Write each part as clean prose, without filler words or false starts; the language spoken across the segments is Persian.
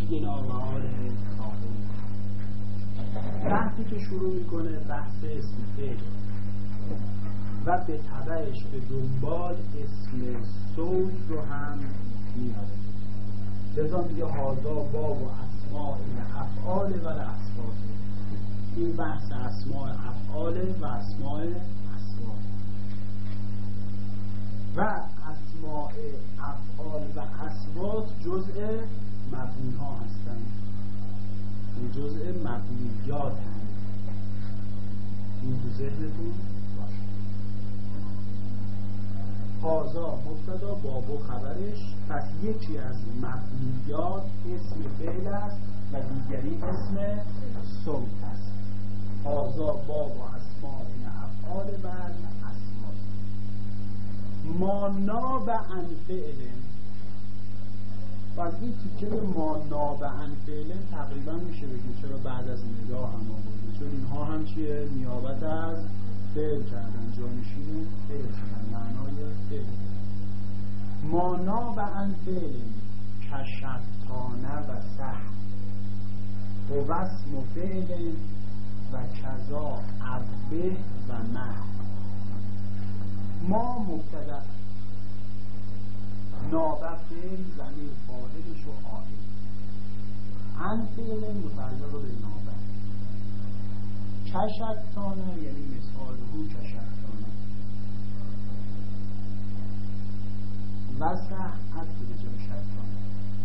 سیدنا و آله طاهرین. بحثی که شروع میکنه بحث اسم فعل و به تبعش به دنبال اسم صوت رو هم میاره. لذا میگه هازا باب و اسماء افعال و الاسماء. این بحث اسماء افعال و اسماء اسماء و اسماء افعال و اسماء جزء مبنی ها هستند، جزء مبنیات هستند. این تو ذهنتون باشه. هازا مبتدا باب و خبرش، پس یکی از مبنیات اسم فعل است و دیگری اسم صوت است. هازا باب و اسماء افعال و اسماء. ما ناب عن فعل، و این تیکه ما ناب عن فعل تقریبا میشه بگیم چرا بعد از نگاه هم آورده، چون اینها هم چیه؟ نیابت از فعل کردن، جانشین فعل کردن، معنای فعل. ما ناب عن فعل کشتانه و سح و اسم فعل و کذا عبه و مه. ما مبتدا، نابه فعل زمین فاعلش و عائد، عن فعل متعلق به نابه. کشتانه یعنی مثاله کشتانه و سح عد به جای شتانه.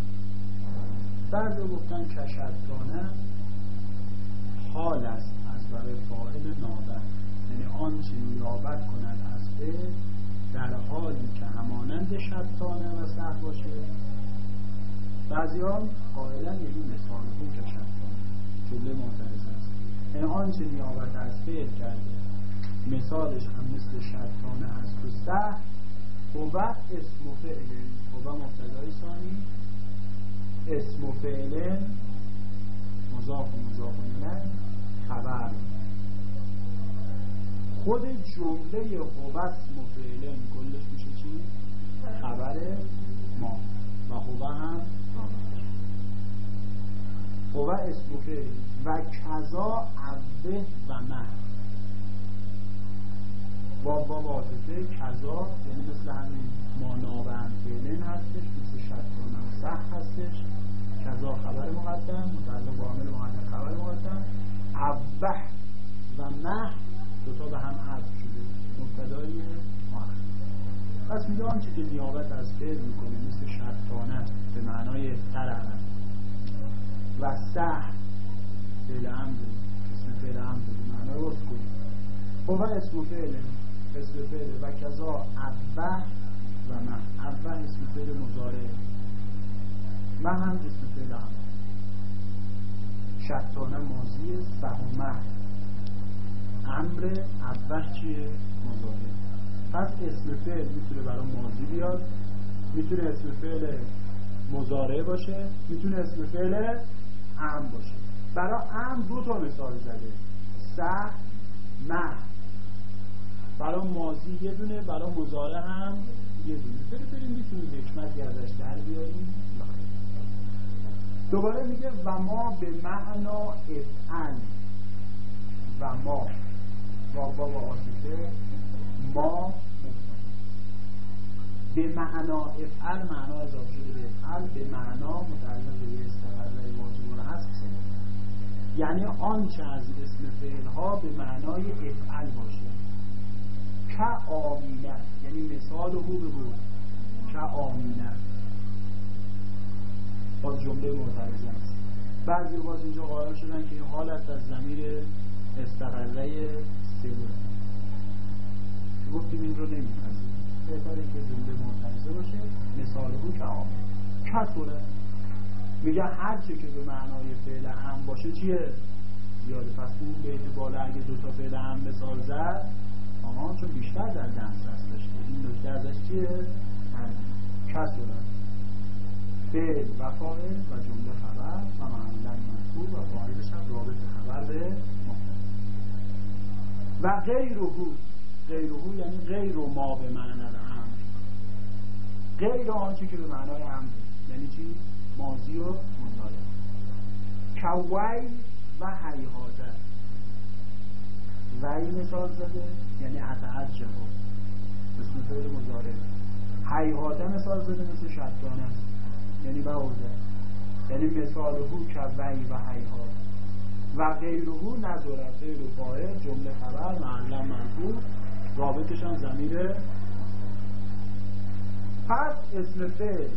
بعد گفتن کشتانه حال است از برای فاعل نابه، یعنی آنچه نیابت کند از فعل در حالی که همانند شتانه و سح باشه. بعضی ها قائلا یعنی مثال اون که شتانه جمله معترضه است، یعنی آنچه نیابت از فعل کرده مثالش هم مثل شتانه هست و سح. و اسم فعل و مبتدای ثانی، اسم فعل مضاف و مضاف الیه خبر. خود جمله هو اسم فعل کلش میشه چی؟ خبر ما و هو هم هو اسم فعل و کذا عبه و مه. با واسطه کذا یعنی مثل همین ما نابه عن فعل هستش، مثل شتانه و سح هستش. کذا خبر مقدم متعلق با عامل مقدم خبر مقدم، عبه و مه دوتا به هم عبد شده مبتدای مؤخر. پس میگه آنچه که نیابت از فعل میکنه مثل شتانه به معنای طرح و سح فعل عمد اسم فعل عمد به معنای اسکو و اسم فعل اسم فعل و کذا عبه و مه. عبه اسم فعل مضارع، مه هم اسم فعل عمد. شتانه ماضی، سح و مه امر، عبه چیه؟ مضارع. پس اسم فعل میتونه برای ماضی بیاد، میتونه اسم فعل مضارع باشه، میتونه اسم فعل امر باشه. برای امر دو تا مثال زده، سح مه. برای ماضی یه دونه، برای مضارع هم یه دونه. بریم میتونیم حکمتی ازش در بیاریم. دوباره میگه و ما به معنا افعل و ما و واسطه ما به معنا افعل، معنا اضافه شده به افعل، به معنا متعلق به استقرار واجب هست. یعنی آنچه از اسم فعل ها به معنای افعل باشه. که آمینه یعنی مثال او بگو، که آمینه باز جمله معترضه است. بعضی باز اینجا قائل شدن که این حالت از ضمیر استقره سلو گفتیم این رو نمی‌پذیریم، بهتره که جمله معترضه باشه. مثال او که آمین کسوره میگه هر چه که به معنای فعل هم باشه چیه؟ زیاده. پس اون بیت بالا اگه دوتا فعل هم مثال زد چون بیشتر در دسترس داشته. این نکته ازش چیه؟ کسوره فعل و فاعل و جمله خبر و معمولا مرفوع و فاعلش هم رابط خبر به مبتدا. و غیره یعنی غیر ما به معنی امر، غیر آنچه که به معنای امر. یعنی چی؟ ماضی و مضارع. کوی و هیهاته، وی مثال زده یعنی اتعجب مثل فعل مضارع. هیهاته مثال زده مثل شطانه یعنی بعوده، یعنی مثاله کوی و هیهات و غیره نداره. فعل و فاعل جمله خبر معلم مرفوع رابطش هم ضمیر. پس اسم فعل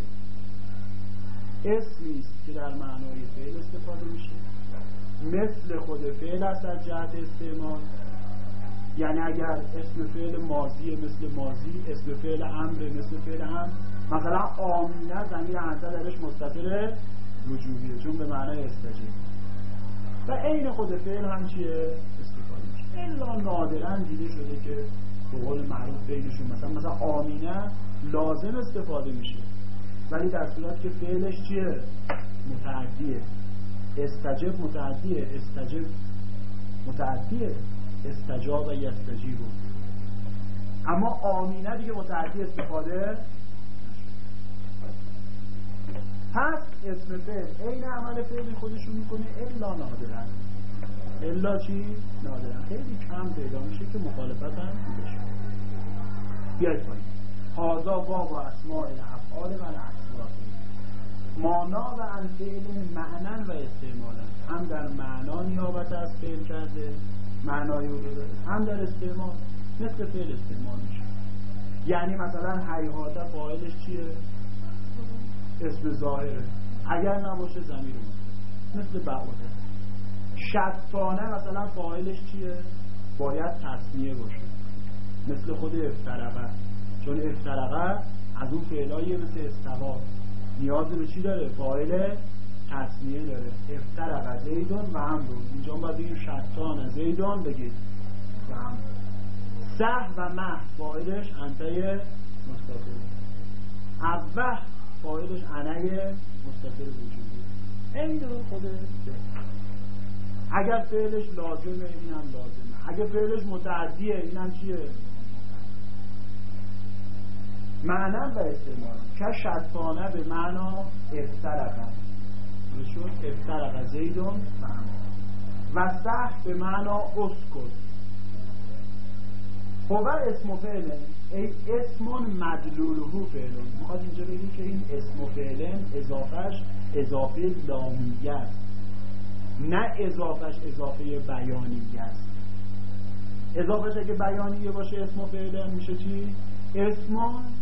اسمی است که در معنای فعل استفاده میشه، مثل خود فعل است از جهت استعمال. یعنی اگر اسم فعل ماضی مثل ماضی، اسم فعل امر مثل فعل امر. مثلا آمینه ضمیر انت درش متصل وجوبیه چون به معنای استجیب و عین خود فعل هم چیه استفاده میشه. الا نادرا دیده شده که به قول معروف بینشون مثلا آمینه لازم استفاده میشه، ولی در صورت که فعلش چیه متعدیه. استجب متعدیه، استجب متعدیه، استجاب و یستجیبو. اما آمینه دیگه متعدی استفاده. پس اسم فعل عین عمل فعلی خودشون میکنه الا نادرن. الا چی؟ نادرن. خیلی کم پیدا میشه که مخالفت هم بشه. بیاید پایین. هازا باب و اسماء الافعال و الاسماء مانا و عن فعل معنن و استعمالا. هم در معنا نیابت از فعل کرده معنای او رو داره، هم در استعمال مثل فعل استعمال میشه. یعنی مثلا هیهاته فاعلش چیه؟ اسم ظاهره، اگر نباشه ضمیر متصل مثل بعوده. شطانه مثلا فاعلش چیه؟ باید تسمیه باشه مثل خود افترقه، چون افترقه از اون فعلاییه مثل استوا نیاز به چی داره؟ فاعل تسمیه داره. افترقه زیدون و عمرو، اینجا باید بگیم شطانه زیدون بگید و عمرو. سه و مه فاعلش انته مستقل، اوه فاعلش انه مستقل وجودی. این دو خود اگر فعلش لازمه این هم لازمه، اگر فعلش متعدیه این هم چیه؟ معنی و استعمال. که شطانه به معنا افترقه شد، افترقه زیدون و سه به معنا اسکت. هو اسم فعل ای اسم مدلوله فعل. میخواد اینجا بگی که این اسم فعل اضافهش اضافه لامیه است، نه اضافهش اضافه بیانیه است. اضافهش اگه بیانیه باشه اسم فعل میشه چی؟ اسم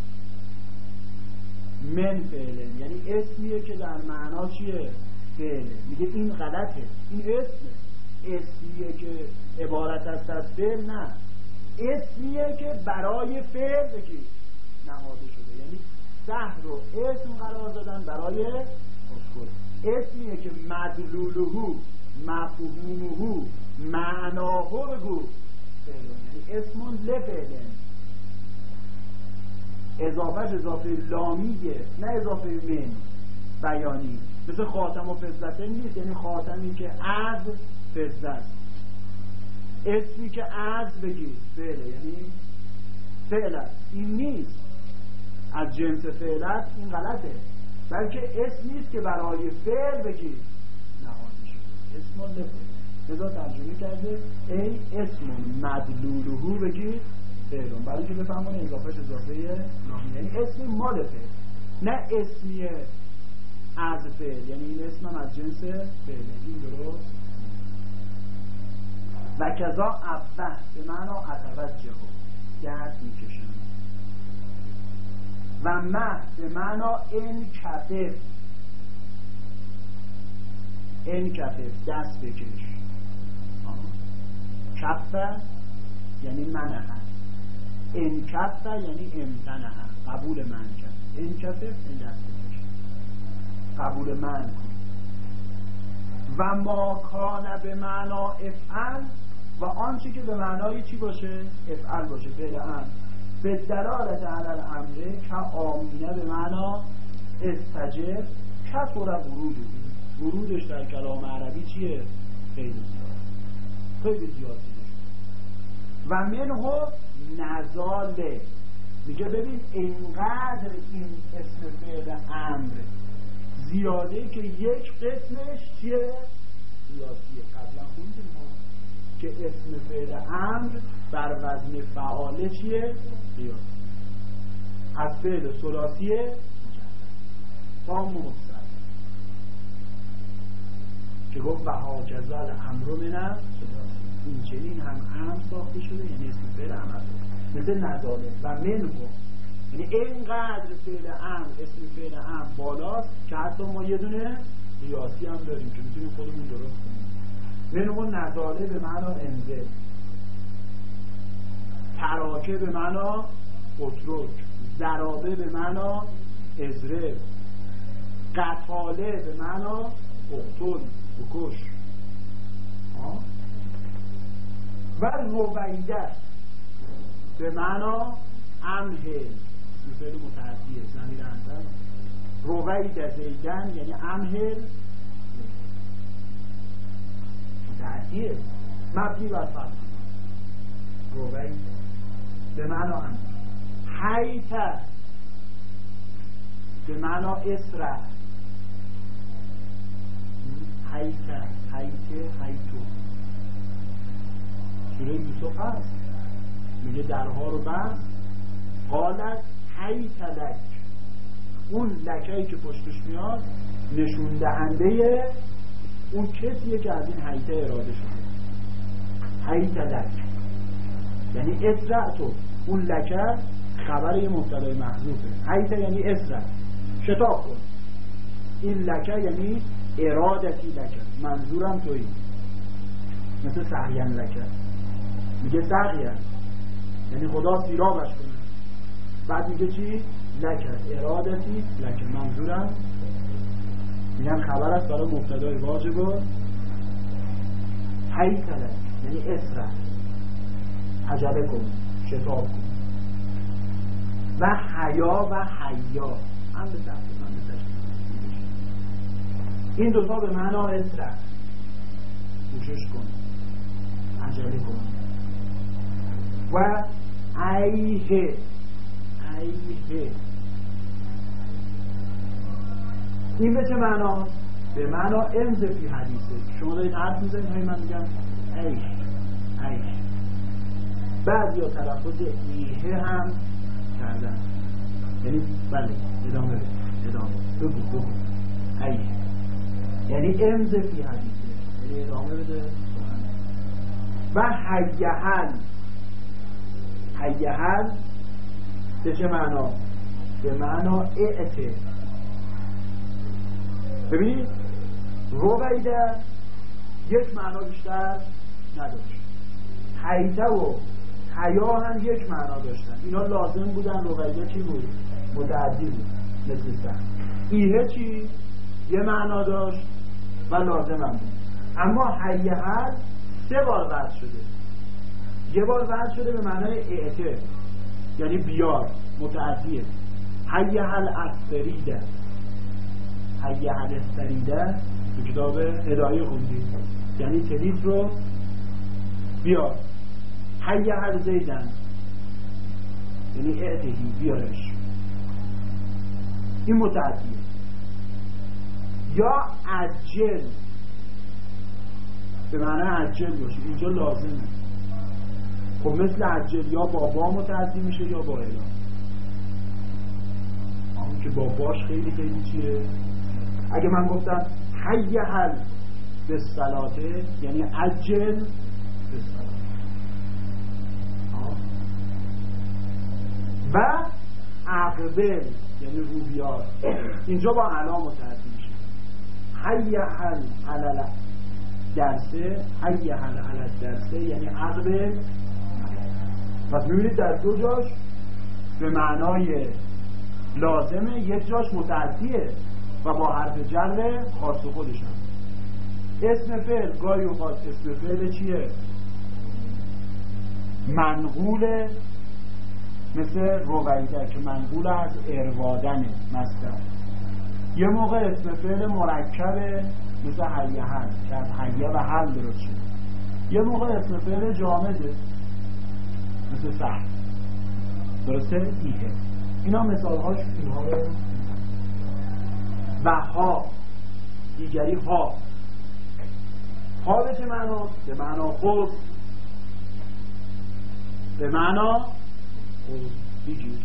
من فعل، یعنی اسمیه که در معنا چیه؟ فعله. میگه این غلطه، این اسمیه که عبارت است از فعل، نه اسمیه که برای فعل بگی نهاده شده. یعنی سه رو اسم قرار دادن برای اسکت. اسمیه که مدلولهو مفهومهو معناهو بگو فعل، یعنی اسمون لفعلن. اضافهش اضافه لامیه نه اضافه من بیانی. مثل خاتم و فضته نیست، یعنی خاتمی که از فضه است. اسمی که از بگی فعله، یعنی فعلت این نیست از جنس فعلت، این غلطه. بلکه اسم نیست که برای فعل بگی نهاده شده. اسم لفعل لذا ترجمه کرده ای اسم مدلولهو بگی فعلون، برای که بفهمون اضافهش اضافه لامی، یعنی اسمی مال فعل نه اسمی از فعل، یعنی این اسم هم از جنس فعله. این درست. و کذا ابه به معنا اتوجه دست میکشن و مه به معنا انکفف، انکفف دست بکش. کفه یعنی منه، انکفه یعنی امتنه قبول من کرد. انکفف این دست بکش قبول من کن. و ما کان به معنا افعل و آنچه که به معنای چی باشه؟ افعل باشه، فعل امر. به دلالت علی الامر که آمینه به معنا استجب کثر ورودش در کلام عربی چیه؟ خیلی زیاد، خیلی زیاد دیده. و منه نزاله، میگه ببین اینقدر این اسم فعل امر زیاده که یک قسمش چیه؟ ریاضیه. قبلا خوندیم که اسم فعل امر بر وزن فعاله چیه؟ ریاضی. از فعل ثلاثی تام مستقر که گفت و هاکذا الامر من این چنین هم امر ساخته شده، یعنی اسم فعل امر مثل نزاله و منه، یعنی اینقدر فعل امر اسم فعل امر بالاست که حتی ما یه دونه ریاضی هم داریم که میتونیم خودمون درست کنیم. منه نزاله به معنا انزل، تراکه به معنا اترک، ضرابه به معنا ازرب، قتاله به معنا اقتل بکش. و رویده به معنا امهل، فعل متعدیه، ضمیر انزل. رویده زیدن یعنی امهل متعدیه مبنی بر فتح. رویده به معنا امهل. حیته به معنا اسرع، حیته حیتو. سوره یوسف هست میگه درها رو بست، قالت حیت لک، اون لکه‌ای که پشتش میاد نشون دهنده اون کسیه که از این حیته اراده شده. حیت لک یعنی اسرع تو، اون لکه خبر یه مبتدای محذوفه. حیت یعنی اسرع، شتاب کن. این لکه یعنی ارادتی لکه، منظورم تویی. مثل سعین لکه، میگه سعین یعنی خدا سیرابش کنه، بعد میگه چی؟ لکه ارادتی لکه، منظورم. میگن خبر است برای مبتدای واجب. حیت لک یعنی اسرع، عجله کن، شتاب کن. و حیا و حیا هم به تفصیل من به تشکیل. این دوتا به معنا اسرع، کوشش کن، عجله کن. و ایه این به چه معنا؟ به معنا امز فی حدیثه. شما دارید حرف میزنید های من میگم ایش. بعضی ها تلفظ ایه هم کردن، یعنی بله ادامه بگو ایه یعنی امز فی حدیثه، یعنی ادامه بده. و حیهل به چه معنا؟ به معنا اعته. ببینید رویده یک معنا بیشتر نداشت، حیته و حیا هم یک معنا داشتن. اینا لازم بودن. رویده چی بود؟ متعدی بود مثل سن. ایه چی؟ یه معنا داشت و لازم هم بود. اما حیهل 3 بار وضع شده. یه بار وضع شده به معنای اعته یعنی بیار، متعدیه. حیهل اسفریده، حیهل اسفریده تو کتاب هدایه خوندید، یعنی کلیت رو بیار. حیهل زیدن یعنی اعتهی، بیارش. این متعدیه. یا عجل به معنی عجل باشه، اینجا لازمه. خب مثل عجل یا با با متعدی میشه یا با اله، اما که با باش خیلی چیه. اگه من گفتم حیهل به صلاته یعنی عجل به صلاته. و عقبل یعنی روبیار، اینجا با علا متعدی میشه. حیهل علل درسه، حیهل علل درسه یعنی عقبل. پس میبینید در 2 جاش به معنای لازمه، یک جاش متعدیه و با حرف جر خاص خودش هم. اسم فعل گاهی اوقات اسم فعل چیه؟ منقوله، مثل رویده که منقول از اروادنه مصدر. یه موقع اسم فعل مرکبه مثل حیهل که از حیه و حل درست شده. یه موقع اسم فعل جامده مثل سهل، درسته؟ ایه. اینا مثال هاش اینها رو. و ها دیگری ها. ها به چه معنا؟ به معنا خود، به معنا خود بگیر.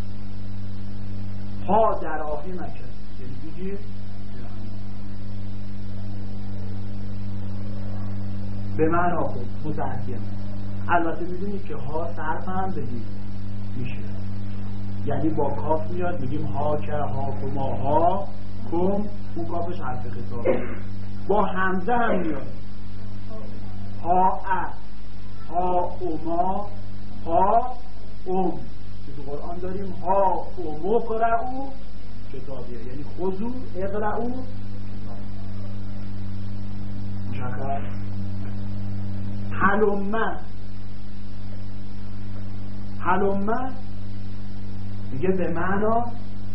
ها در آخی مکن یعنی بگیر به معنا خود متعدیه. البته میدونید که ها صرف هم بگیر میشه، یعنی با کاف میاد میگیم ها که ها کما ها کم، اون کافش حرف خطابه. با همزه هم میاد ها ا ها اوما ها اوم که تو قرآن داریم ها اومو قرعو کتابیه یعنی خذو اقرعو مشخص. حلمه میگه به معنا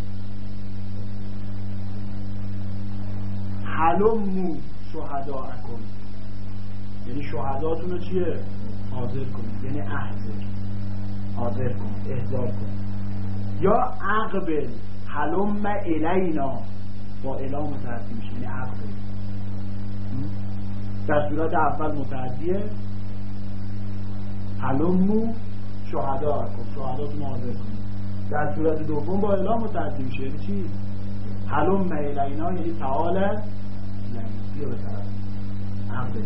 حلمو شهداءکم یعنی شهداتون رو چیه؟ حاضر کنید، یعنی حاضر کنید، احضار کنید. یا اقبل حلم الینا با الا متعدی میشه یعنی اقبل. در صورت اول متعدیه حلمو شهداءکم شهداتون حاضر کنید. در صورت دوم با الا متعدی میشه یعنی چی؟ حلم الینا یعنی تعالی بیا به طرف اقبل.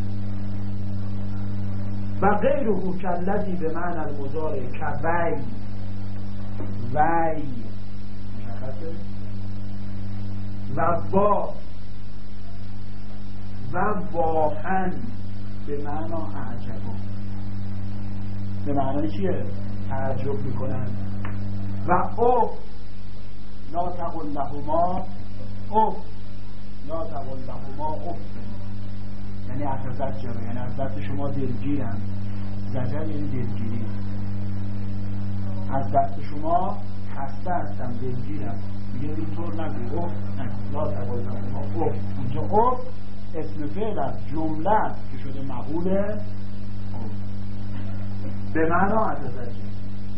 و غیره کالذی به معنی المضارع کوی وی مشخصه. و با و واهن به معنی اعجبا به معنی چیه؟ تعجب میکنن. و او لا تقل لهما او لا تقل لهما اف یعنی اتزجر یعنی از دست شما دلگیرم. زجر یعنی دلگیری، از دست شما خسته هستم دلگیرم. میگه اینطور نگو اف نگو لا تقل لهما اف. اینجا اف اسم فعل است، جمله است که شده مقوله به معنا اتزجر.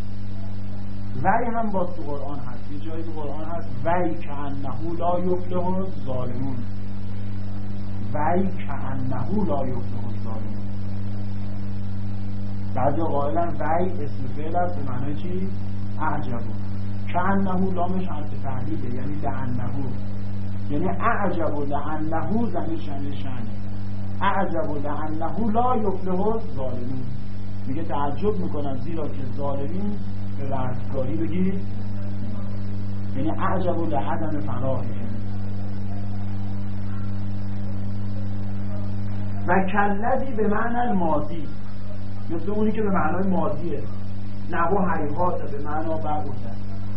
وی هم باز تو قرآن هست، یه جایی تو قرآن هست وی که انهو لا یفلح الظالمون. وی که انهو لا یفلح الظالمون. بعضی قائلن وی اسم فعل است به معنی چی؟ اعجبو. که انهو لامش حرف تعلیله یعنی لانهو یعنی اعجبو لانهو زمین شنه اعجبو لانهو لا یفلح الظالمون. میگه تعجب میکنم زیرا که ظالمین به رستگاری بگید یعنی اعجبو لعدم فلاحه. و کالذی به معنی الماضی مثل اونی که به معنای ماضیه. نحو حیحات به معنا بعوده.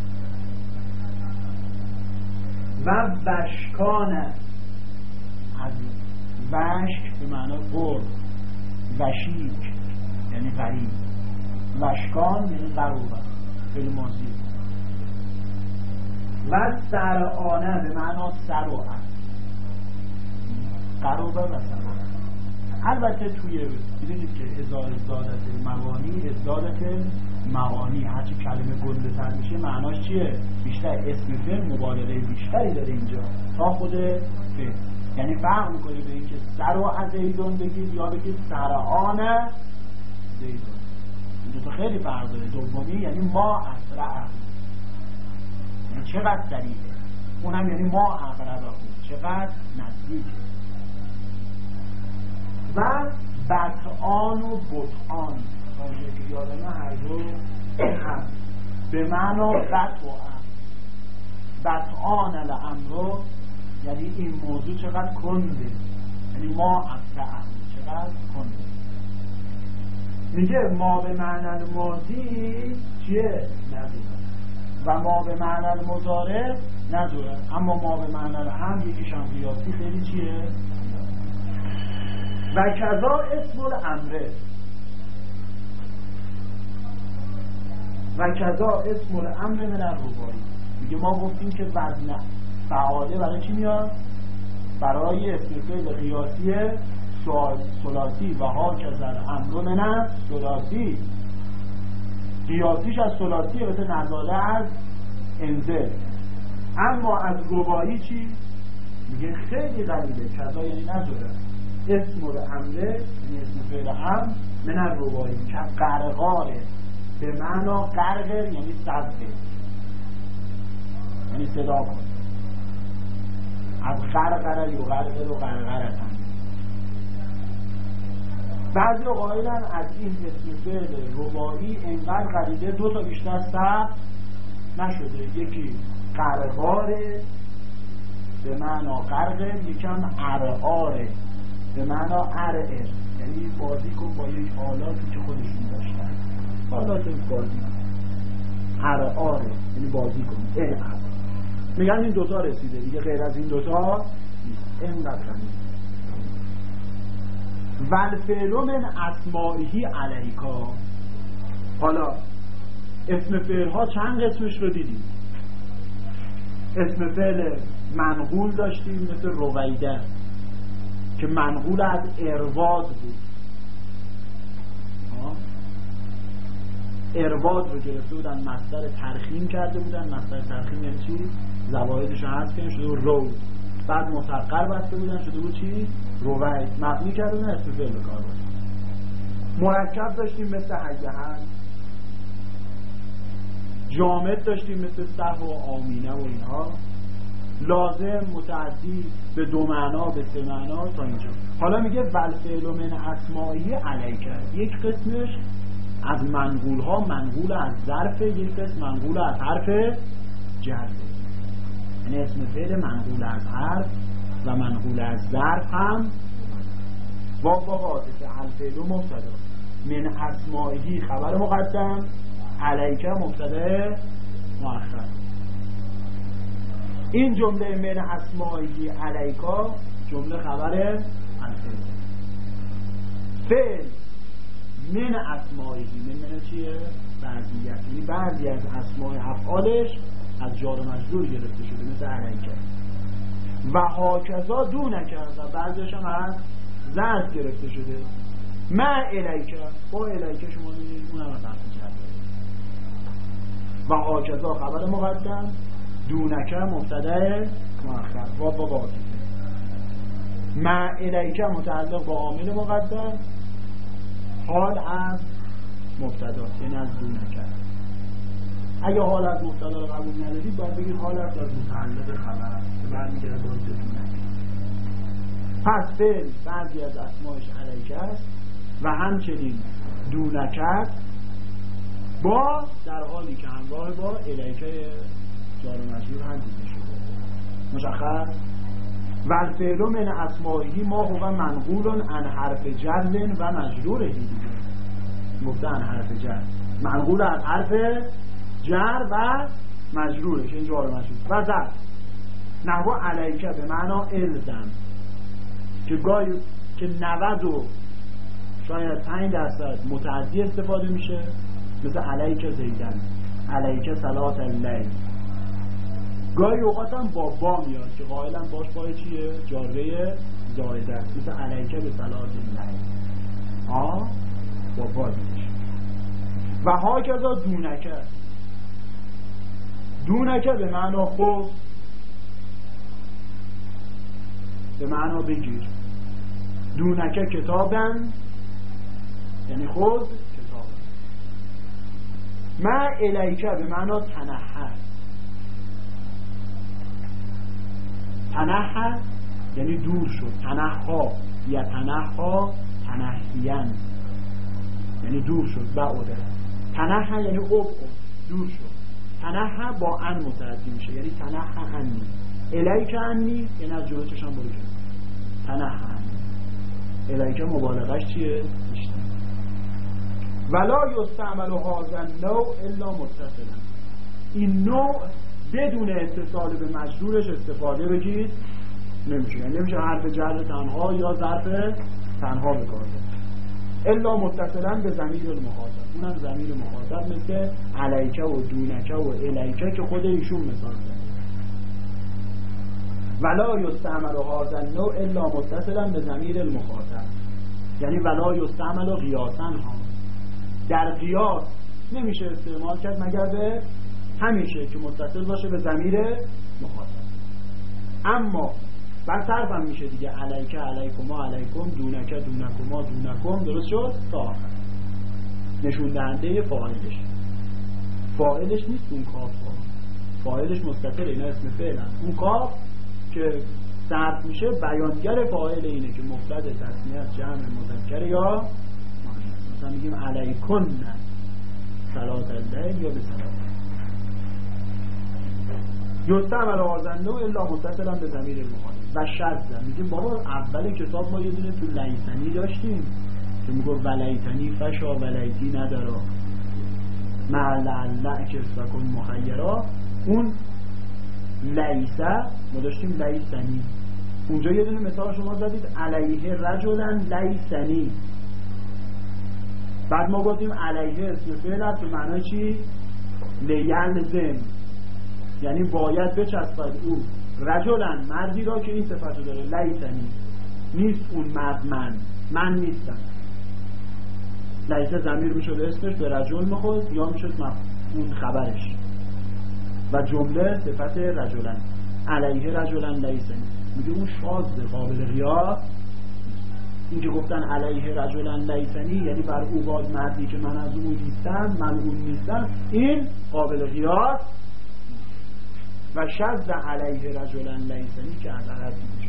و وشکان از وشک به معنای قرب، وشیک یعنی قریب، وشکان یعنی قروبه فعل ماضی. و سرعانه به معنا سرعه قروبه و سرعانه. البته توی دیدید که ازدادت المعانی ازدادت معانی هرچی کلمه گنده‌تر میشه معناش چیه؟ بیشتر اسم فعل مبالغه بیشتری داره اینجا تا خود فعل. یعنی فرق میکنه به این که سرعه زیدون بگید یا بگید سرعانه زیدون. این دو تا خیلی فرق داره. دومی یعنی ما اسرعه یعنی چقدر سریعه، اونم یعنی ما اقربه چقدر نزدیکه. و بطعان و بطعان که یادمه هر دو هم به معنا بطعان الامر یعنی این موضوع چقدر کنده، یعنی ما اسرعه چقدر کنده. میگه ما به معنی ماضی چیه؟ نداره و ما به معنی مضارع نداره. اما ما به معنی هم یکیش هم قیاسی خیلی چیه؟ و کذا اسم الامره و کذا اسم الامر من الرباعی. میگه ما گفتیم که وزن فعاله برای چی میاد؟ برای اسم فعل قیاسی ثلاثی و ها کذا الامر من الثلاثی. قیاسیش از ثلاثی البته نزاله از انزل. اما از رباعی چی؟ میگه خیلی غریبه. کذا یعنی نذاره اسم امره، یعنی اسم فعل امر من الرباعی که قرقاره به معنا قرقر یعنی صدقه، یعنی صدا کن. از قرقره یا قرقر و قرقره هم. بعضی قائلن از این اسم فعل رباعی انقدر غریبه 2 تا بیشتر ثبت نشده. یکی قرقاره به معنا قرقر، یکم عرعاره به معنا عرعر، یعنی بازی کن با یک آلاتی که خودشون داشتن، آلات بازی. عرعاره یعنی بازی کن. العب. میگن این 2 تا رسیده دیگه، غیر از این 2 تا اینقدر غریبه. والفعل من اسمائه علیکا. حالا اسم فعل ها چند قسمش رو دیدیم. اسم فعل منقول داشتیم مثل رویده که منقول از ارواد بود. ارواد رو گرفته بودن، مصدر ترخیم کرده بودن. مصدر ترخیم یعنی چی؟ زوایدش رو حذف کردن شده رو. بعد مسقر بسته بودن شده بود چی؟ روید. مبنی کرده بودن اسم فعل کار بود. مرکب داشتیم مثل هیهن. جامد داشتیم مثل صح و آمینه و اینها. لازم متعدی به 2 معنا به 3 معنا تا اینجا. حالا میگه والفعل من اسمائه علیک. یک قسمش از منقول ها منقول از ظرف، یک قسم منقول از حرف جر. یعنی اسم فعل منقول از حرف و منقول از ظرف هم واو عاطفه. الفعل مبتدا، من اسمائه خبر مقدم، علیک مبتدا مؤخر. این جمله من اسمائه علیکا جمله خبر الفعل. فعل من اسمائه، من چیه؟ بعضیت، یعنی بعضی از اسماء افعالش از جار و مجرور گرفته شده مثل علیک. و هاکذا دونک، و بعضیش هم از ظرف گرفته شده. ما الیک، با الیک شما می‌بینید اونم از حرف جر. و هاکذا خبر مقدم، دونک مبتدا مؤخر و با عاطفه. ما الیک متعلق با عامل مقدم، حال از مبتدا یعنی از دونک. اگه حال از مبتدا رو قبول ندارید باید بگید حال از متعلق خبر که برمیگرده باز به دونک. پس فعل بعضی از اسمایش علیک است و همچنین دونکت با در حالی که همراه با الیک جار و مجرور هم دیده شده. مشخص. والفعل من اسمائه ما هو منقول عن حرف جر و مجروره. دیگه گفته عن حرف جر، منقول از حرف جر و مجروره که این جار و مجرور. و ظرف نحو علیک به معنا الزم که گاهی که 90 و شاید 5% متعدی استفاده میشه، مثل علیک زیدن، علیک صلات اللیل. گاهی اوقات هم با میاد که قائلا باش پای چیه؟ جاره زائده است، مثل علیک به صلات اللیل. با با میشه. و هاکذا دونک، دونک به معنا خود، به معنا بگیر. دونک کتابن یعنی خود کتاب. ما الیک به معنا تنحى، تنحى یعنی دور شد. تنحا یا تنحا تنحیان یعنی دور شد. بعده تنحى یعنی دور شد. تنحى با ان متعدی میشه یعنی تنحى عنی. الیک عنی یعنی از جلو چشم برو جلو. تنحى عنی. الیک مبالغش چیه؟ بیشتر. ولا یستعمل هذا النوع الا متصلا. این نوع بدون اتصال به مجرورش استفاده بگید نمیشه. یعنی نمیشه حرف جر تنها یا ظرف تنها بکاره الا متصلا به ضمیر المخاطب. اونم ضمیر مخاطب مثل علیک و دونک و الیک که خود ایشون مثال زد. ولا یستعمل هذا النوع الا متصلا به ضمیر المخاطب، یعنی ولا یستعمل قیاسا ها. در قیاس نمیشه استعمال کرد مگر به همیشه که متصل باشه به ضمیر مخاطب. اما بعد صرف هم میشه دیگه، علیک علیکما علیکم، دونک دونکما دونکم، درست شد تا آخر. نشون دهنده فاعلش نیست اون کاف، فاعلش مستتر، اینا اسم فعل هست. اون کاف که صرف میشه بیانگر فاعل اینه که مفرد تثنیه جمع مذکر یا مؤنث. مثلا میگیم علیکن صلات اللیل یا بصلات. یستعمل آزنده الا متصلا به ضمیر المخاطب. و شذ میگیم بابا اول کتاب ما یه دونه تو لیتنی داشتیم که میگه ولیتنی فشا ولیتی ندارا معلعلع که سکن مخیرا. اون لیسه ما داشتیم لیسنی، اونجا یه دونه مثال شما زدید علیه رجلن لیسنی. بعد ما گفتیم علیه اسم فعل است به معنای چی؟ لیلزم، یعنی باید بچسبد او رجلن مردی را که این صفت رو داره، لیسنی نیست اون مرد من نیستم. لیسه ضمیر میشد اسمش به رجل میخورد یا میشد اون خبرش و جمله صفت رجلن، علیه رجلن لیسنی. میگه اون شاذ قابل قیاس. این که گفتن علیه رجلن لیسنی یعنی بر او باز مردی که من از اون نیستم، من اون نیستم، این قابل قیاس. و شذ علیه رجلن لیسنی که از عرض میشه.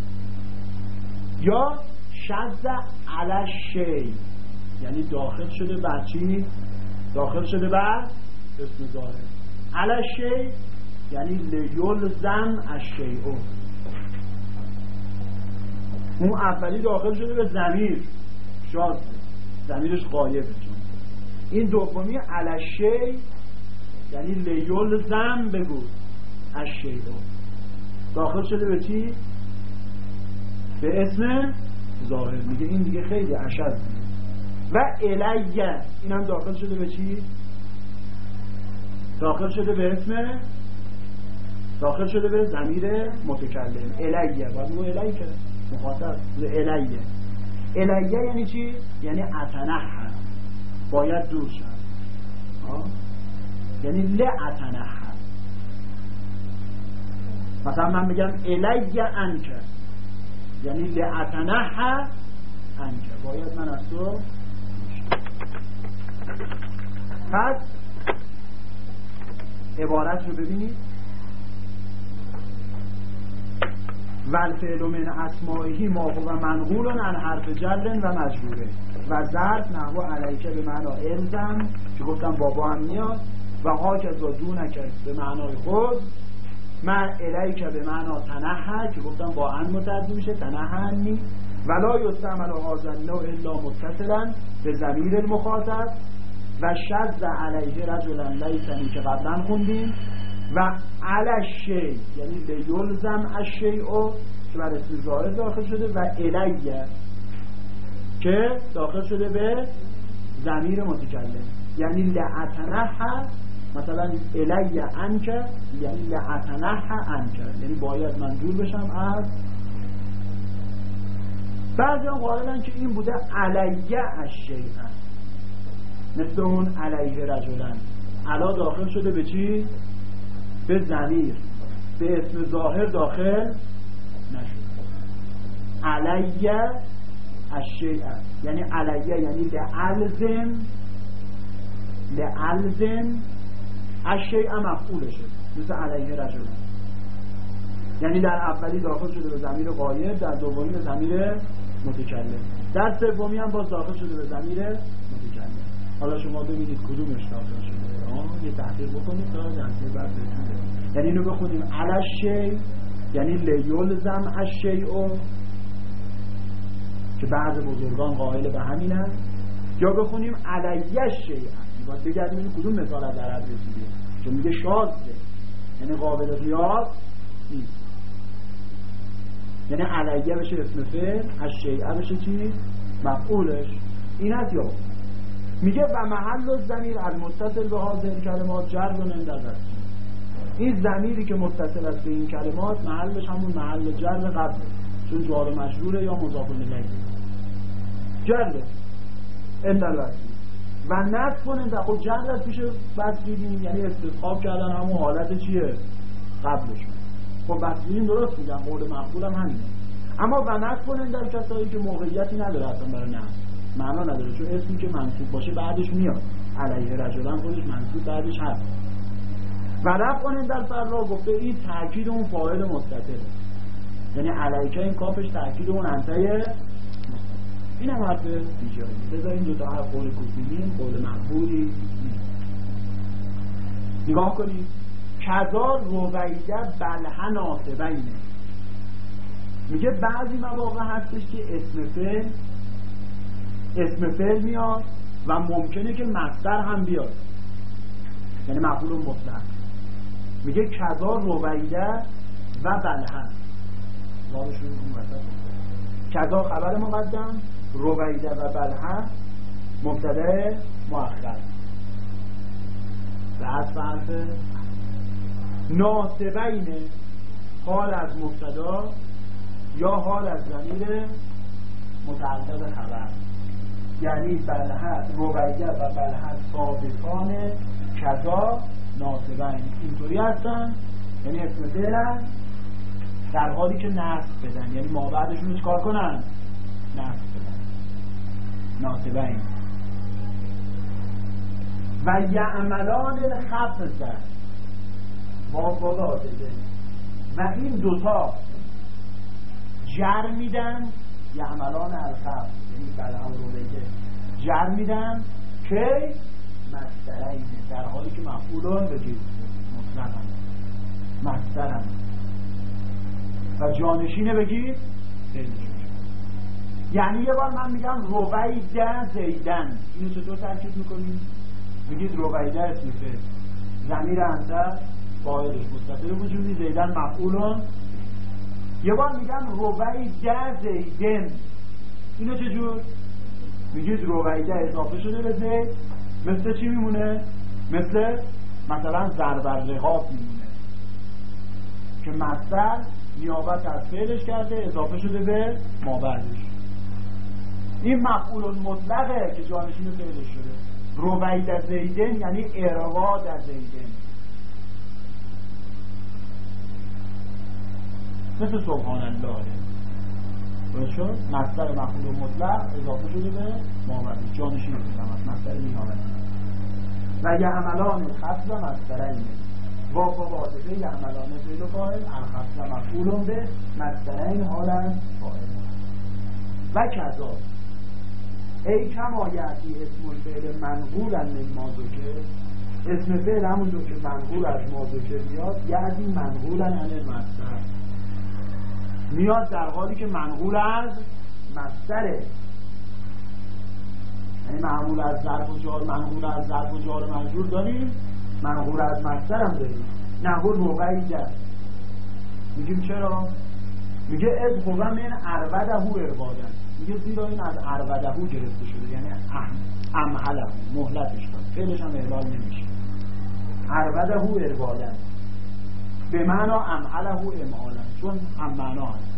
یا شذ علی شی یعنی داخل شده بر چی؟ داخل شده بر اسم ظاهر. علی شی یعنی لیلزم الشیء. اون اولی داخل شده به ضمیر شاذ، ضمیرش غایبه. این دومی علی شی یعنی لیلزم بگو الشیء، داخل شده به چی؟ به اسم ظاهر. میگه این دیگه خیلی اشد. و الیه این هم داخل شده به چی؟ داخل شده به اسم، داخل شده به ضمیر متکلم الیه. بعد او الیه که مخاطب الیه. الیه یعنی چی؟ یعنی اتنحى، باید دور شد. یعنی لاتنحى. مثلا من بگم الیه انکه یعنی لاتنحى انکه، باید من از تو. پس عبارت رو ببینید. والفعل من اسمائه ما هو منقول عن حرف جر و مجروره. و ظرف نحو علیکه به معنی الزم که گفتم بابا هم میاد. و هاکذا دونک به معنای خود. من الیکه به معنی تنحى که گفتم با ان متعدی میشه تنحنی. ولا یستعمل هذا النوع الا متصلا به ضمیر المخاطب. و شذ علیه رجلا لیسنی که قبلا خوندیم. و علی شی یعنی لیلزم الشیء که بر اسم ظاهر داخل شده. و الیه که داخل شده به ضمیر متکلم یعنی لاتنحى. مثلا الیه انکه یعنی لاتنحى انکه یعنی باید من دور بشم از. بعضی هم قائلن که این بوده علیه الشیء، مثل اون علیه رجلن. علا داخل شده به چی؟ به ضمیر، به اسم ظاهر داخل نشد. علیه الشیء یعنی علیه یعنی لعلزم الشیء مفعولشه، مثل علیه رجلن. یعنی در اولی داخل شده به ضمیر غایب، در دومی به ضمیر متکلم، در سومی هم باز داخل شده به ضمیر متکلم. حالا شما ببینید کدومش داخل شده. یه تحقیق بکنید تا جلسه بعد بهتون. یعنی اینو بخونیم علی شی یعنی لیلزم الشیء که بعض بزرگان قائل به همینن، یا بخونیم علیه الشیء. باید بگردیم کدوم مثال از عرب رسیده، چون میگه شاذه یعنی قابل قیاس نیست. یعنی علیه بشه اسم فعل، الشیء بشه چی؟ مفعولش. این هست. یا میگه و محل الضمیر المتصل به هذه الکلمات جر و نندازه. این ضمیری که متصل است به این کلمات محلش همون محل جر قبل، چون جار و مجروره یا مضاف الیه. جر اندالوسی و نصب کننده. خب جر از پیش بس دیدیم یعنی استثقاب کردن همون حالت چیه؟ قبلش. خب بسیاریم درست میگم، قول مقبول هم همینه. اما و نکنن در کسایی که موقعیتی نداره اصلا برای نه معنا نداره، چون اسمی که منصوب باشه بعدش میاد، علیه رجلان خودش منصوب بعدش هست. و نکنن در فرا گفته این تأکید اون فاعل مستتره، یعنی علیکه این کافش تأکید اون انتای. این هم حرف بیجایی. بذاریم دوتا حرف قول کوفیین قول مقبولی نگاه کنید. کذا رویده بلح ناصبینه، میگه بعضی مواقع هستش که اسم فعل میاد و ممکنه که مصدر هم بیاد، یعنی مفعول مطلق. میگه کذا رویده و بلح، واوشون اون وسط کذا خبر مقدم، رویده و بلح مبتدا مؤخر و حذف حرف. ناصبین حال از مبتدا یا حال از ضمیر متعلق خبر، یعنی بلح رویده و بلح ثابتان کذا ناصبین اینطوری هستن، یعنی اسم فعلن در حالی که نصب بدن، یعنی ما بعدشون چیکار کنن؟ نصب بدن. ناصبین و یعملان الخفض واقعا و این دوتا جر میدن، یعملان الخفض یعنی بلح و رویده جر میدن که مصدرین در حالی که مفعولون به جز مطلقن مصدرن و جانشینه بگید فعلشون. یعنی یه بار من میگم رویده زیدن، اینو چطور ترکیب میکنید؟ میگید رویده اسم فعل، ضمیر انتر فاعلش مستتر وجودی، زیدن مفعولون. یه بار میگم رویده زیدن، اینو چجور؟ میگید رویده اضافه شده به زید، مثل چی میمونه؟ مثلا ضرب الرقاب میمونه که مصدر نیابت از فعلش کرده اضافه شده به مابعدش. این مفعول مطلقه که جانشین فعلش شده. رویده زیدن یعنی اروا در زیدن، مثل سبحان الله شد مصدر مفعول مطلق اضافه شده به مابعدش، جانشین مصدر نیابت. و یعملان الخفض مصدرین واقع واضحه یعملان فعل و فاعل، الخفض مفعول به مصدرین حالا فاعل. و کذا ای کما یأتی اسم الفعل منقولا من ما ذکر، اسم فعل همون دو که منقول از ما ذکر میاد، یأتی منقولا عن المصدر، میاد در حالی که منقول از مصدره، یعنی معمول از ظرف و جار، منقول از ظرف و جار مجرور داریم، منقول از مصدر هم داریم. نحو رویده میگیم چرا؟ میگه از هو من اربده اربادن، میگه زیرا این از اربده گرفته شده، یعنی امهله مهلتش داد، فعلش هم اعلال نمیشه. اربده اربادن به معنا امهله امهالن، چون هم معنا هست.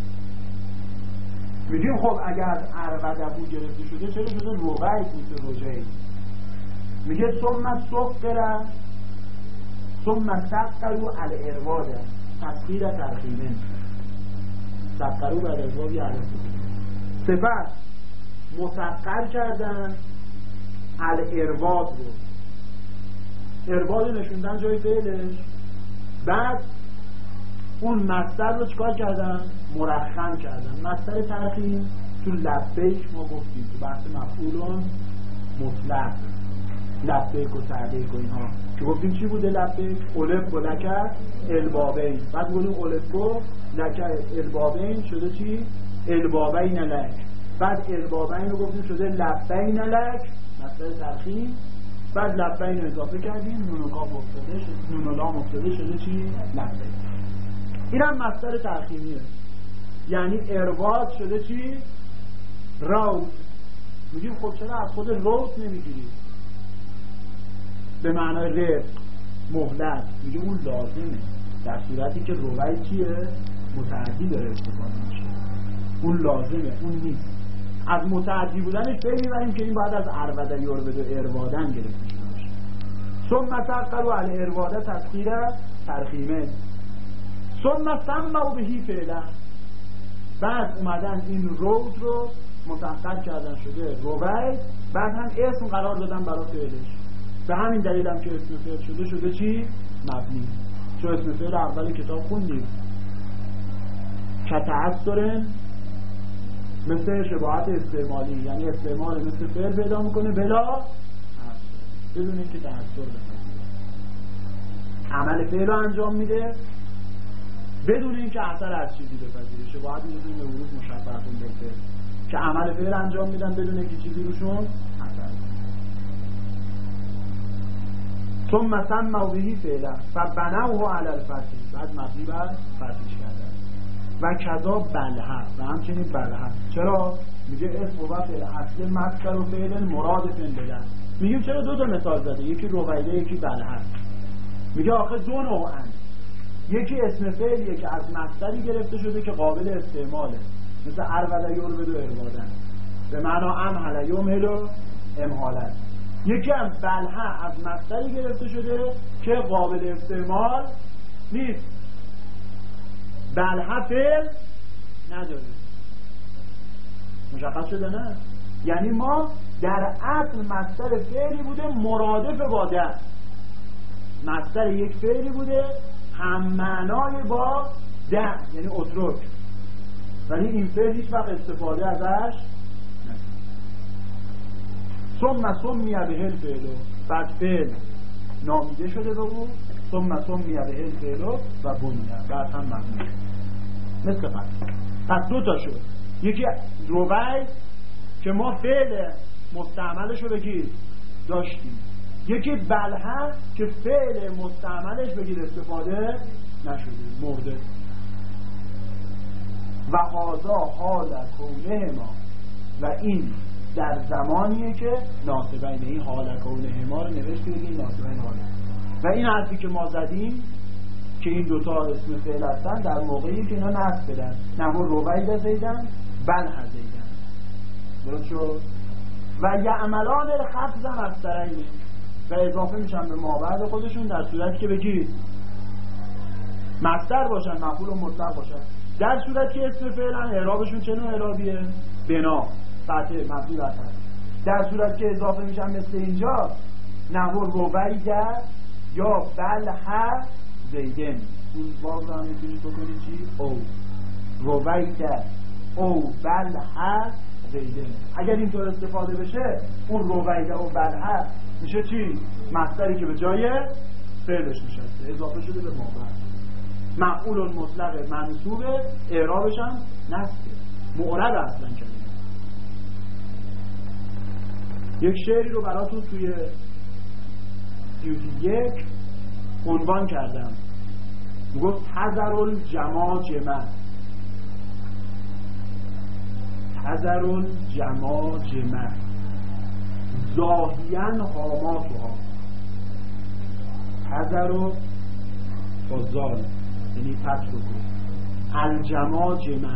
میگیم خب اگر از اربده گرفته شده چرا شده رویده مثل رجعی؟ میگه ثم سقر ثم سقروا الارواده تسخیر ترخیمه، سقروا بر ارواده علف سپس مسقر کردن الارواد رو، ارواد نشوندن جای فعلش، بعد اون مصدر رو چکار کردن؟ مرخم کردن. مصدر ترخیم تو لبیک ما گفتیم تو بحث مفعولون مطلق، لبیک و سعدیک و اینها که گفتیم چی بوده لبیک؟ الف و لکه البابین، بعد بودیم الف و لکه البابین شده چی؟ البابین لک، بعد البابین رو گفتیم شده لبین لک مصدر ترخیم، بعد لبین رو اضافه کردیم، نون و کاف افتاده شده، نون و لام افتاده شده چی؟ لبین. این هم مصدر ترخیمیه، یعنی ارواد شده چی؟ روت. میگیم خب چرا از خود روت نمیگیرید به معنای رفق مهلت؟ میگیم اون لازمه در صورتی که روی چیه؟ متعدی داره استفاده میشه، اون لازمه، اون نیست. از متعدی بودنش بمیبریم که این باید از اربده یربد و اروادن گرفته شده باشه. ثم سقروا علی ارواده تسخیر ترخیمه، ثم سموا بهی فعلا، بعد اومدن این رود رو مسخر کردن شده روی، بعد هم اسم قرار دادن برای فعلش. به همین دلیل هم که اسم فعل شده چی؟ مبنی. چون اسم فعل اول کتاب خوندیم کتعثرن، مثل شباهت استعمالی، یعنی استعمال مثل فعل پیدا میکنه بلا بدون اینکه تأثیر بپذیره. عمل فعل رو انجام میده بدون اینکه اثر از چیزی بپذیره. شباهت میدونیم به ورود مشبهتون بالفعل که عمل فعل انجام میدن بدون اینکه چیزی روشون اثر بپذیره. ثم سموا بهی فعلا فبنوه علی الفتح، بعد مبنی بر فتحش کردن. و کذا بلحه، و همچنین بلحه. چرا؟ میگه اسم و فعل اصل مصدر و فعل مرادف بدن. میگیم چرا دو تا مثال زده، یکی رویده یکی بلحه. میگه آخه دو نوعن، یکی اسم فعلیه که از مصدری گرفته شده که قابل استعماله، مثل ارود یرود و اروادن، به معنا امهل یمهل و امهالن. یکی هم بلحه از مصدری گرفته شده که قابل استعمال نیست، بلحه فعل نداره. مشخص شده نه؟ یعنی ما در اصل مصدر فعلی بوده مرادف با ده، مصدر یک فعلی بوده هم معنای با ده، یعنی اترک، ولی این فعل هیچ وقت استفاده ازش نکنه. ثم سمی به الفعل، بعد فعل نامیده شده به او، ثم سمی به الفعل و بنیه، بعد هم مبنی مثل قبل. پس دو تا شد، یکی روی که ما فعل مستعملش رو بگیر داشتیم، یکی بلحه که فعل مستعملش بگیر استفاده نشده مرده. و هذا حال کونه ما، و این در زمانیه که ناصبین، این حال کونه ما رو نوشته بگیم ناصبین حاله. و این حرفی که ما زدیم که این دوتا اسم فعل هستن در موقعی که اینا نصب بدن، نمو روی زیدن بلحه زیدن، درست شد؟ و یعملان الخفض مصدرین، و اضافه میشن به مابعد خودشون در صورتی که بگید مصدر باشن، مفعول و مطلق باشن. در صورتی که اسم فعلن اعرابشون چه نوع اعرابیه؟ بنا، فتح، مبنی بر فتح. در صورتی که اضافه میشن مثل اینجا نحو رویده یا بلحه زیدن، اون باز هم میتونید بکنید چی؟ او رویده او بلحه زیدن. اگر اینطور استفاده بشه اون رویده او بلحه میشه چی؟ مصدری که به جای فعلش نشسته اضافه شده به مابعد، مفعول مطلق منصوبه، اعرابش هم نصبه، معرب اصلا کرده. یک شعری رو براتون توی یک عنوان کردم، میگفت حذر الجماجمه، حذر الجماجمه زاهیان حاماتها. حذر و فضال یعنی تترکو، الجماجمه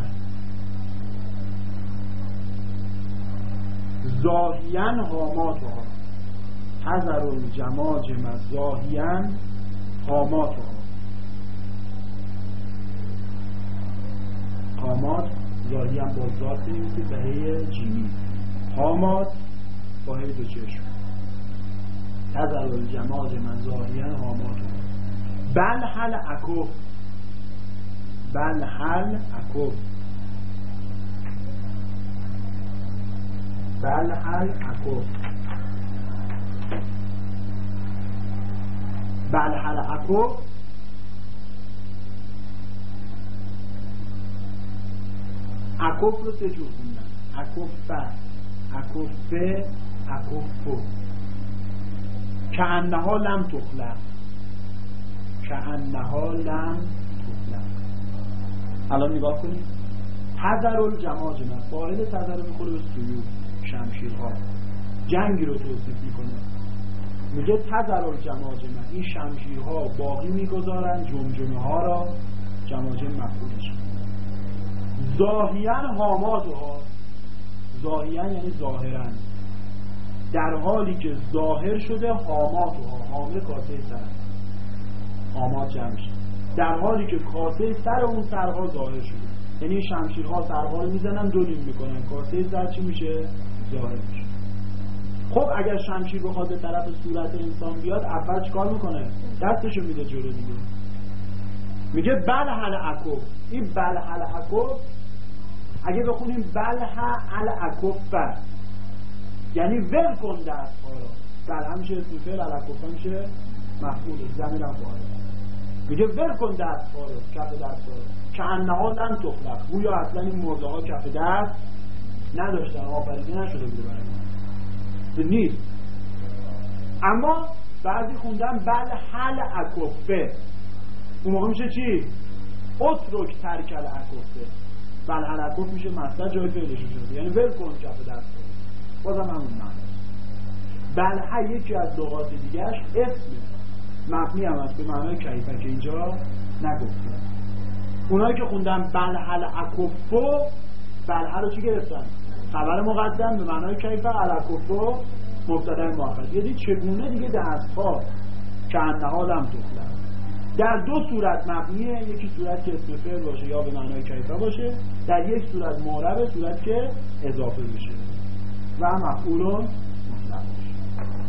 زاهیان حاماتها، حذر الجماجمه زاهیان حاماتها. حامات زاهیان با ذات بنویسید به هی جیمی، حامات با هی دو چشم. حذر الجماجمه زاهیان حاماتها. بلحل عکف، بلحل عکف، بلحل عکف، بلحل عکف. عکف رو سه جور خوندن، عکفه، عکفه، عکفو. کأنها لم تخلق، کأنها لم تخلق. الان نگاه کنید، حذر الجماجمه، فاعل تذر میخوره به سیوف، شمشیرها، جنگی رو توصیف میکنه. میگه تذر الجماجمه، این شمشیرها باقی میگذارن جمجمه ها را، جماجم مفعولش. زاهیان حاماتها، زاهیان یعنی ظاهرن، در حالی که ظاهر شده حاماتها، حامل کاسه سر، حامات جمع شد. در حالی که کاسه سر اون سرها ظاهر شده. یعنی شمشیرها سرها رو میزنن دو نیم میکنن، کاسه سر چی میشه؟ ظاهر میشه. خب اگر شمشیر بخواد به طرف صورت انسان بیاد، اول چیکار میکنه؟ دستشو میده جلو دیگه. میگه بلحل عکف. این بلحل عکف اگه بخونیم بلحل عکف یعنی ول کن دست‌ها رو. بلحل میشه اسم فعل، عکف میشه مفعول، ضمیر هم فاعل. میگه ول کن دست‌ها رو، کف دست‌ها رو، که انها لم تخلق، گویا اصلا این مرده ها کف دست نداشتن، آفریده نشده بوده برای نیست. اما بعضی خوندن بلحل عکفه، اون موقع میشه چی؟ اترک ترکل عکفه. بلحل عکف میشه مصدر جای فعلش شده، یعنی ول کن کف دست. بازم همون معنی. بلحل یکی از لغات دیگهش اسمه، مبنی هم هست به معنای کیفه که اینجا نگفته. اونایی که خوندن بلحل عکفو، بلحل رو چی گرفتن؟ خبر مقدم به معنای کیفه، العکفو مبتدا مؤخر. یعنی چگونه دیگه دست‌ها که انها لم تخلق. در دو صورت مبنیه، یکی صورت که اسم فعل باشه یا به معنای کیفه باشه، در یک صورت معربه، صورت که اضافه میشه و مفعول مطلق باشه.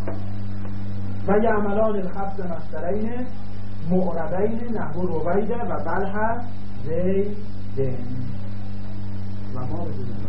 و یعملان الخفض مصدرین معربین نحو رویده و بلح زیدن و ما